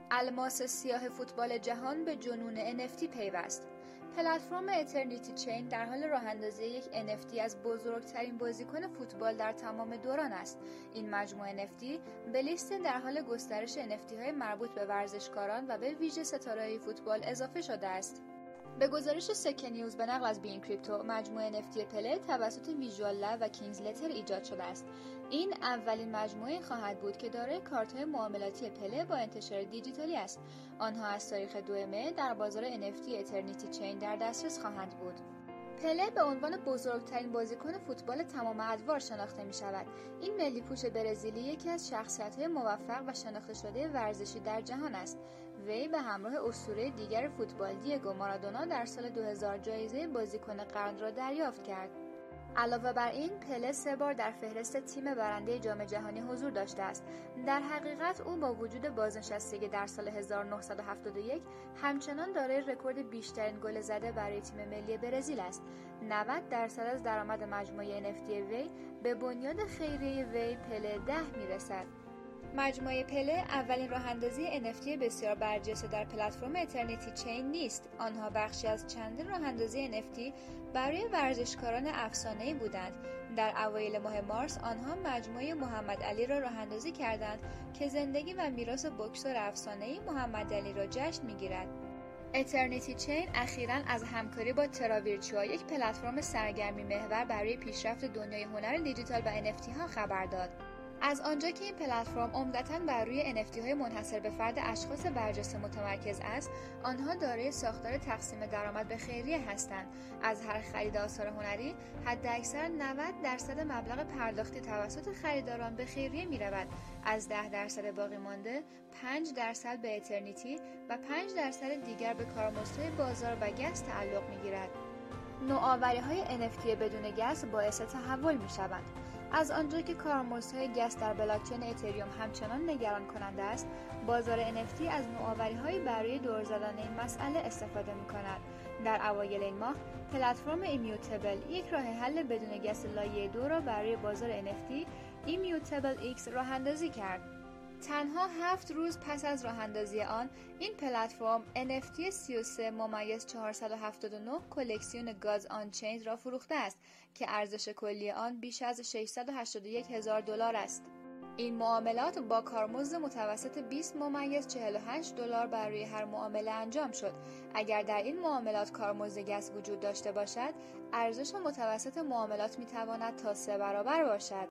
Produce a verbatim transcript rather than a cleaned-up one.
الماس سیاه فوتبال جهان به جنون ان اف تی پیوست. پلتفرم اترنیتی چین در حال راه‌اندازی یک ان اف تی از بزرگترین بازیکن فوتبال در تمام دوران است. این مجموعه ان اف تی به لیست در حال گسترش ان اف تی های مربوط به ورزشکاران و به ویژه ستاره‌های فوتبال اضافه شده است. به گزارش سکه نیوز به نقل از بین کریپتو، مجموعه ان اف تی پله توسط ویژوال لب و کینگز لتر ایجاد شده است. این اولین مجموعه خواهد بود که دارای کارت‌های معاملاتی پله با انتشار دیجیتالی است. آنها از تاریخ دو مه در بازار ان اف تی اترنیتی چین در دسترس خواهند بود. پله به عنوان بزرگترین بازیکن فوتبال تمام ادوار شناخته می شود. این ملی پوش برزیلی یکی از شخصیت‌های موفق و شناخته شده ورزشی در جهان است. وی به همراه اسطوره دیگر فوتبال دیگو مارادونا در سال دو هزار جایزه بازیکن قرن را دریافت کرد. علاوه بر این، پله سه بار در فهرست تیم برنده جام جهانی حضور داشته است. در حقیقت او با وجود بازنشستگی در سال هزار و نهصد و هفتاد و یک همچنان دارای رکورد بیشترین گل زده برای تیم ملی برزیل است. نود درصد از درآمد مجموعه ان اف تی وی به بنیاد خیریه وی پله ده میرسد. مجموعه پله اولین راه‌اندازی ان اف تی بسیار برجسته در پلتفرم اترنیتی چین نیست. آنها بخشی از چندین راه‌اندازی ان اف تی برای ورزشکاران افسانه‌ای بودند. در اوایل ماه مارس آنها مجموعه محمد علی را راه‌اندازی کردند که زندگی و میراث بوکسور افسانه‌ای محمد علی را جشن می‌گیرد. اترنیتی چین اخیراً از همکاری با تراویرچوا، یک پلتفرم سرگرمی محور برای پیشرفت دنیای هنر دیجیتال و ان اف تی ها خبر داد. از آنجا که این پلتفرم عمدتاً بر روی ان اف تی های منحصر به فرد اشخاص برجسته متمرکز است، آنها دارای ساختار تقسیم درآمد به خیریه هستند. از هر خرید آثار هنری حداکثر نود درصد مبلغ پرداختی توسط خریداران به خیریه می‌رود. از ده درصد باقی مانده، پنج درصد به اترنیتی و پنج درصد دیگر به کارمزدهای بازار و گس تعلق می‌گیرد. نوآوری‌های ان اف تی بدون گس باعث تحول می‌شوند. از آنجا که کارمزدهای گس در بلاکچین اتریوم همچنان نگران کننده است، بازار ان اف تی از نوآوری‌هایی برای دور زدن این مسئله استفاده می‌کند. در اوایل این ماه، پلتفرم ایمیوتبل یک راه حل بدون گس لایه دو را برای بازار ان اف تی ایمیوتبل ایکس راه‌اندازی کرد. تنها هفت روز پس از راه‌اندازی آن، این پلتفرم ان اف تی سی و سه ممیز چهارصد و هفتاد و نه کلکسیون گاز آن چین را فروخته است که ارزش کلی آن بیش از ششصد و هشتاد و یک هزار دلار است. این معاملات با کارمزد متوسط بیست ممیز چهل و هشت دلار برای هر معامله انجام شد. اگر در این معاملات کارمزد گس وجود داشته باشد، ارزش متوسط معاملات می‌تواند تا سه برابر باشد.